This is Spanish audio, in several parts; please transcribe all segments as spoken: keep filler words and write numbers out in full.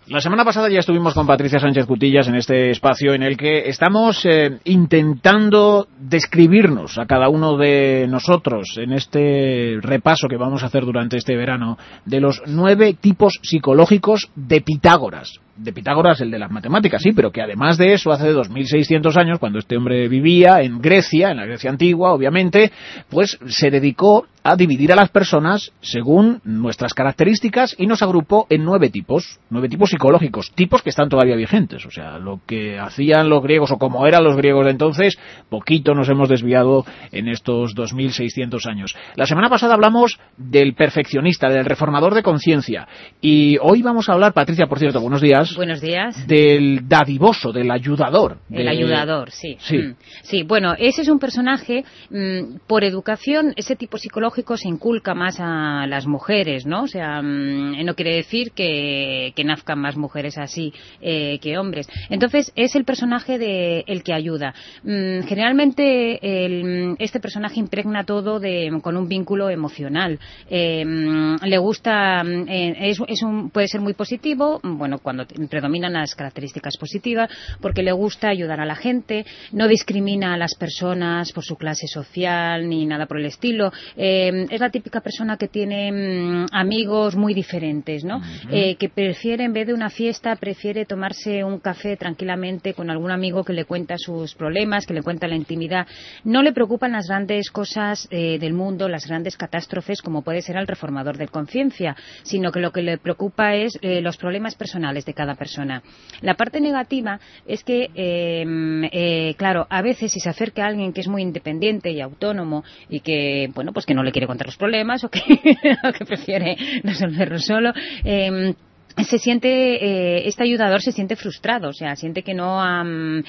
La semana pasada ya estuvimos con Patricia Sánchez Cutillas en este espacio en el que estamos eh, intentando describirnos a cada uno de nosotros en este repaso que vamos a hacer durante este verano de los nueve tipos psicológicos de Pitágoras. De Pitágoras, el de las matemáticas, sí, pero que además de eso, hace dos mil seiscientos años, cuando este hombre vivía en Grecia, en la Grecia antigua, obviamente, pues se dedicó a dividir a las personas según nuestras características y nos agrupó en nueve tipos, nueve tipos psicológicos, tipos que están todavía vigentes. O sea, lo que hacían los griegos o como eran los griegos de entonces, poquito nos hemos desviado en estos dos mil seiscientos años. La semana pasada hablamos del perfeccionista, del reformador de conciencia, y hoy vamos a hablar, Patricia, por cierto, buenos días. Buenos días. Del dadivoso, del ayudador. El de... ayudador, sí. Sí. Mm. Sí, bueno, ese es un personaje, mmm, por educación, ese tipo psicológico se inculca más a las mujeres, ¿no? O sea, mmm, no quiere decir que, que nazcan más mujeres así eh, que hombres. Entonces, es el personaje de el que ayuda. Mmm, generalmente, el, este personaje impregna todo de, con un vínculo emocional. Eh, le gusta, eh, es, es un, puede ser muy positivo, bueno, cuando predominan las características positivas, porque le gusta ayudar a la gente, no discrimina a las personas por su clase social ni nada por el estilo. Eh, es la típica persona que tiene mmm, amigos muy diferentes, ¿no? Uh-huh. Eh, que prefiere, en vez de una fiesta, prefiere tomarse un café tranquilamente con algún amigo que le cuenta sus problemas, que le cuenta la intimidad. No le preocupan las grandes cosas eh, del mundo, las grandes catástrofes, como puede ser al reformador de conciencia, sino que lo que le preocupa es eh, los problemas personales de cada persona. La parte negativa es que, eh, eh, claro, a veces si se acerca a alguien que es muy independiente y autónomo y que, bueno, pues que no le quiere contar los problemas o que, o que prefiere resolverlo solo, eh, se siente, eh, este ayudador se siente frustrado, o sea, siente que no ha,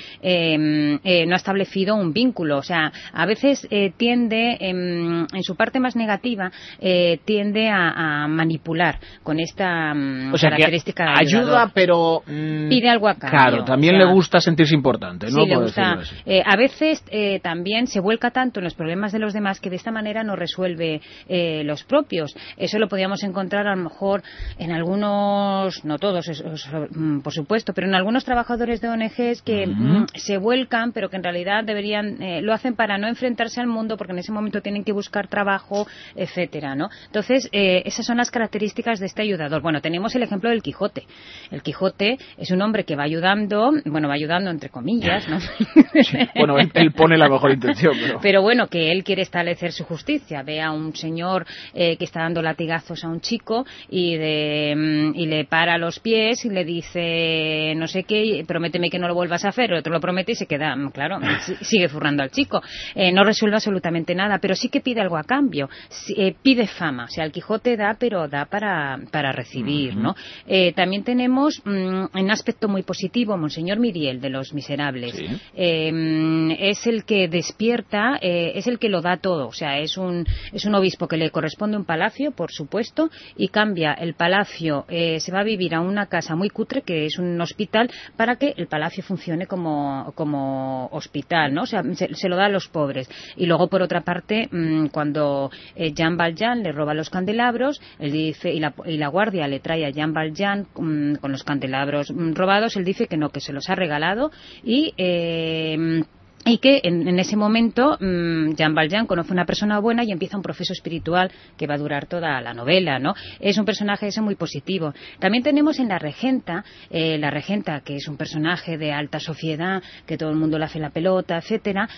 eh, eh, no ha establecido un vínculo, o sea, a veces eh, tiende, eh, en su parte más negativa, eh, tiende a, a manipular con esta um, o sea, característica de ayuda, ayudador. Pero mmm, pide algo a cambio. Claro, también o sea, le gusta sentirse importante, ¿no? Sí, le Por gusta. Eh, a veces eh, también se vuelca tanto en los problemas de los demás que de esta manera no resuelve eh, los propios. Eso lo podríamos encontrar a lo mejor en algunos, no todos, eso, eso, por supuesto, pero en algunos trabajadores de O N Ges que uh-huh. mm, se vuelcan, pero que en realidad deberían, eh, lo hacen para no enfrentarse al mundo, porque en ese momento tienen que buscar trabajo, etcétera, ¿no? Entonces, eh, esas son las características de este ayudador. Bueno, tenemos el ejemplo del Quijote. El Quijote es un hombre que va ayudando, bueno, va ayudando entre comillas, ¿no? Sí. Bueno, él, él pone la mejor intención, pero... pero bueno, que él quiere establecer su justicia. Ve a un señor eh, que está dando latigazos a un chico y, de, y le para los pies y le dice no sé qué, prométeme que no lo vuelvas a hacer, el otro lo promete y se queda, claro, sigue zurrando al chico. Eh, no resuelve absolutamente nada, pero sí que pide algo a cambio. Sí, eh, pide fama, o sea, el Quijote da, pero da para, para recibir, ¿no? Eh, también tenemos mmm, un aspecto muy positivo, Monseñor Miriel, de Los Miserables. Sí. Eh, es el que despierta, eh, es el que lo da todo, o sea, es un, es un obispo que le corresponde un palacio, por supuesto, y cambia el palacio, eh, se va a vivir a una casa muy cutre que es un hospital para que el palacio funcione como, como hospital, ¿no? O sea, se, se lo da a los pobres. Y luego, por otra parte, mmm, cuando eh, Jean Valjean le roba los candelabros, él dice, y la, y la guardia le trae a Jean Valjean mmm, con los candelabros mmm, robados, él dice que no, que se los ha regalado y... Eh, y que en, en ese momento mmm, Jean Valjean conoce a una persona buena y empieza un proceso espiritual que va a durar toda la novela, ¿no? Es un personaje ese muy positivo. También tenemos en la regenta, eh, la regenta, que es un personaje de alta sociedad, que todo el mundo le hace la pelota, etcétera.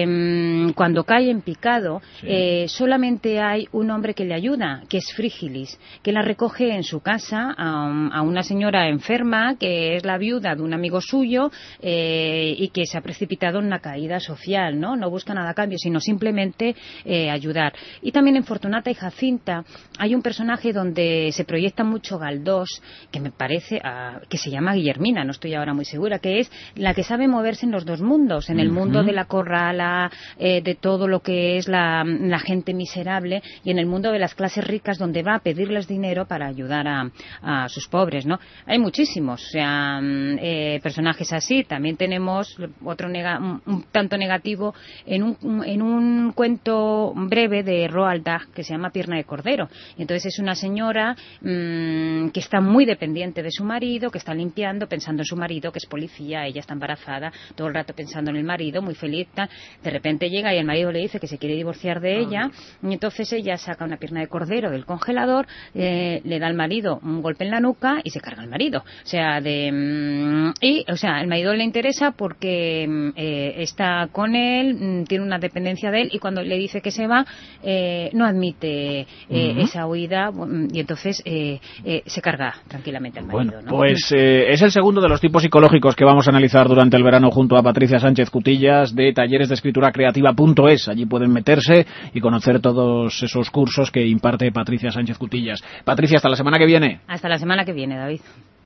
Eh, cuando cae en picado, sí. eh, solamente hay un hombre que le ayuda, que es Frígilis, que la recoge en su casa a, a una señora enferma, que es la viuda de un amigo suyo, eh, y que se ha precipitado en una caída social, ¿no? No busca nada a cambio, sino simplemente eh, ayudar. Y también en Fortunata y Jacinta hay un personaje donde se proyecta mucho Galdós, que me parece, uh, que se llama Guillermina, no estoy ahora muy segura, que es la que sabe moverse en los dos mundos, en el uh-huh. mundo de la corrala, eh, de todo lo que es la, la gente miserable, y en el mundo de las clases ricas, donde va a pedirles dinero para ayudar a, a sus pobres, ¿no? Hay muchísimos, o sea, eh, personajes así. También tenemos otro nega, un un tanto negativo en un, en un cuento breve de Roald Dahl que se llama Pierna de Cordero. Y entonces es una señora mmm, que está muy dependiente de su marido, que está limpiando, pensando en su marido, que es policía, ella está embarazada, todo el rato pensando en el marido, muy feliz, tal. De repente llega y el marido le dice que se quiere divorciar de ella, y entonces ella saca una pierna de cordero del congelador, eh, le da al marido un golpe en la nuca y se carga al marido. O sea, de mmm, y, o sea, el marido le interesa porque eh, está con él, mmm, tiene una dependencia de él, y cuando le dice que se va, eh, no admite eh, uh-huh. esa huida, y entonces eh, eh, se carga tranquilamente al marido. Bueno, ¿no? pues eh, es el segundo de los tipos psicológicos que vamos a analizar durante el verano junto a Patricia Sánchez Cutillas de talleres de escritura creativa punto es. Allí pueden meterse y conocer todos esos cursos que imparte Patricia Sánchez Cutillas. Patricia, hasta la semana que viene. Hasta la semana que viene, David.